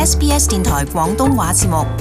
SBS 電台廣東話節目。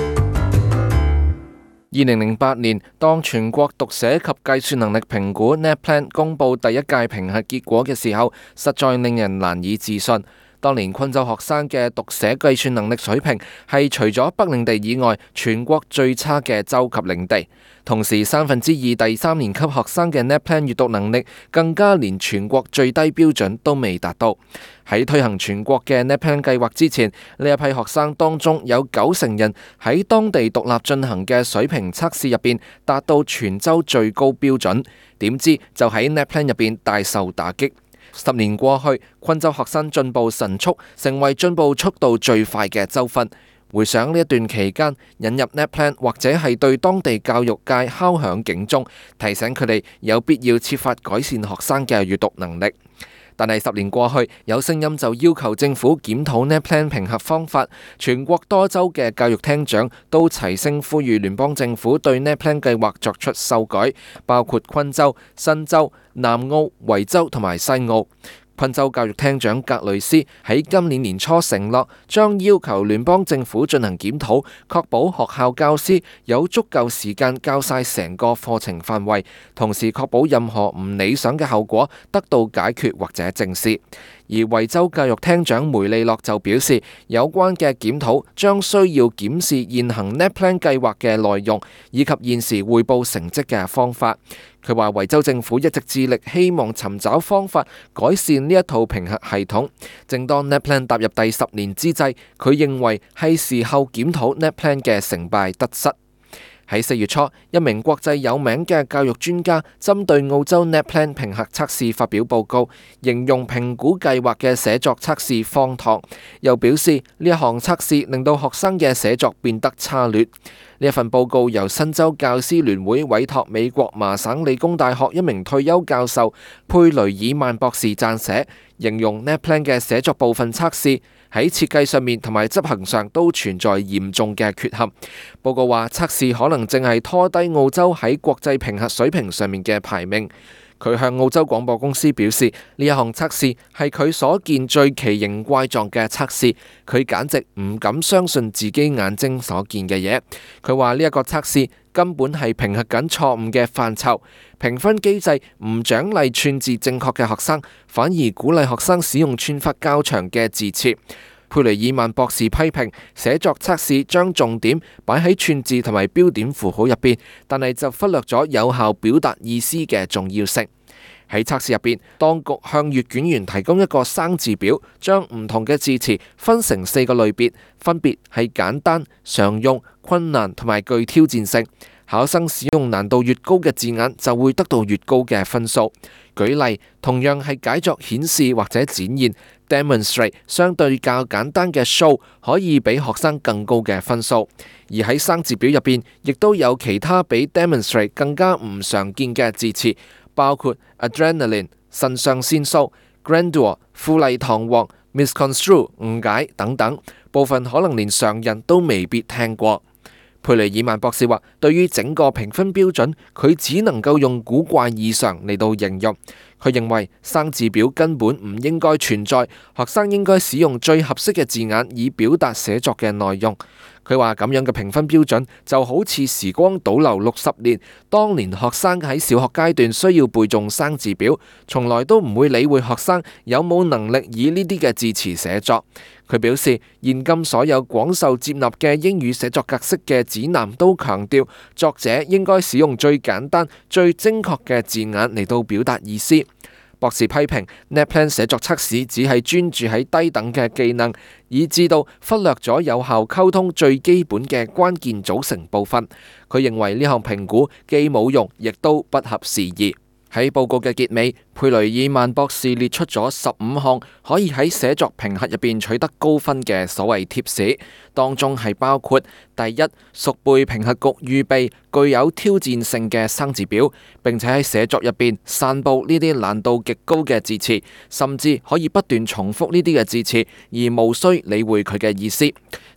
2008年，當全國讀寫及計算能力評估 NAPLAN 公佈第一屆評核結果嘅時候，實在令人難以置信。當年昆州學生嘅讀寫計算能力水平係除咗北領地以外，全國最差嘅州及領地。同時2/3第三年級學生嘅 NAPLAN 閱讀能力更加連全國最低標準都未達到。喺推行全國嘅 NAPLAN 計劃之前，呢一批學生當中有90%人喺當地獨立進行嘅水平測試入邊達到全州最高標準，點知就喺 NAPLAN 入邊大受打擊。10年過去，昆州學生進步神速，成為進步速度最快嘅州份。回想呢一段期間，引入 NAPLAN 或者係對當地教育界敲響警鐘，提醒佢哋有必要設法改善學生嘅閱讀能力。但係10年過去，有聲音就要求政府檢討 NAPLAN 評核方法，全國多州嘅教育廳長都齊聲呼籲聯邦政府對 NAPLAN 計劃作出修改，包括昆州、新州、南澳、維州同埋西澳。昆州教育廳長格雷斯喺今年年初承諾，將要求聯邦政府進行檢討，確保學校教師有足夠時間教晒成個課程範圍，同時確保任何唔理想嘅後果得到解決或者正視。而維州教育廳長梅利諾就表示，有關嘅檢討將需要檢視現行 NAPLAN 計劃嘅內容，以及現時匯報成績嘅方法。佢話維州政府一直致力希望尋找方法改善呢一套評核系統。正當 NAPLAN 踏入第10年之際，佢認為係時候檢討 NAPLAN 嘅成敗得失。喺4月初，一名國際有名嘅教育專家針對澳洲 NAPLAN 評核測試發表報告，形容評估計劃嘅寫作測試荒唐，又表示呢一項測試令到學生嘅寫作變得差劣。呢一份報告由新州教師聯會委託美國麻省理工大學一名退休教授佩雷爾曼博士撰寫，形容 NAPLAN 嘅寫作部分測試喺設計上面同埋執行上都存在嚴重嘅缺陷。報告話測試可能正係拖低澳洲喺國際評核水平上面嘅排名。佢向澳洲廣播公司表示，呢一項測試係佢所見最奇形怪狀嘅測試，佢簡直唔敢相信自己眼睛所見嘅嘢。佢話呢一個測試根本係評核緊錯誤嘅範疇，評分機制唔獎勵串字正確嘅學生，反而鼓勵學生使用串法較長嘅字詞。佩雷爾曼博士批評寫作測試將重點擺喺串字同埋標點符號入邊，但係就忽略咗有效表達意思嘅重要性。喺測試入邊，當局向閱卷員提供一個生字表，將唔同嘅字詞分成4個類別，分別係簡單、常用、困難同埋具挑戰性。考生使用難度越高嘅字眼，就會得到越高嘅分數。舉例，同樣係解作顯示或者展現 demonstrate， 相對較簡單嘅 show 可以俾學生更高嘅分數。而喺生字表入邊，亦都有其他比 demonstrate 更加唔常見嘅字詞，包括 adrenaline 腎上腺素、grandeur 富麗堂皇、misconstrue 誤解等等，部分可能連常人都未必聽過。佩雷爾曼博士話，對於整個評分標準，佢只能夠用古怪異常嚟到形容。佢認為生字表根本唔應該存在，學生應該使用最合適嘅字眼以表達寫作嘅內容。佢話咁樣嘅評分標準就好似時光倒流60年，當年學生喺小學階段需要背誦生字表，從來都唔會理會學生有冇能力以呢啲嘅字詞寫作。佢表示，現今所有廣受接納嘅英語寫作格式嘅指南都強調，作者應該使用最簡單、最精確嘅字眼嚟到表達意思。博士批評 NAPLAN 寫作測試只係專注喺低等嘅技能，以致到忽略咗有效溝通最基本嘅關鍵組成部分。佢認為呢項評估既冇用，亦都不合時宜。喺報告嘅結尾，佩雷爾曼博士列出咗15項可以喺寫作評核入邊取得高分嘅所謂貼士，當中係包括第一，熟背評核局預備具有挑戰性嘅生字表，並且喺寫作入邊散佈呢啲難度極高嘅字詞，甚至可以不斷重複呢啲嘅字詞，而無需理會佢嘅意思。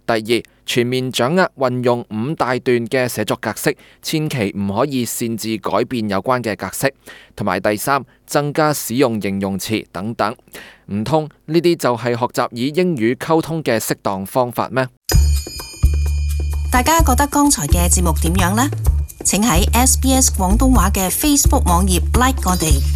第二，全面掌握運用5大段嘅寫作格式，千祈唔可以擅自改變有關嘅格式。同埋第三，增加使用形容詞等等。唔通呢啲就係學習以英語溝通嘅適當方法咩？ 大家覺得剛才嘅節目點樣呢？請喺SBS 廣東話嘅 Facebook 網頁 like 我哋。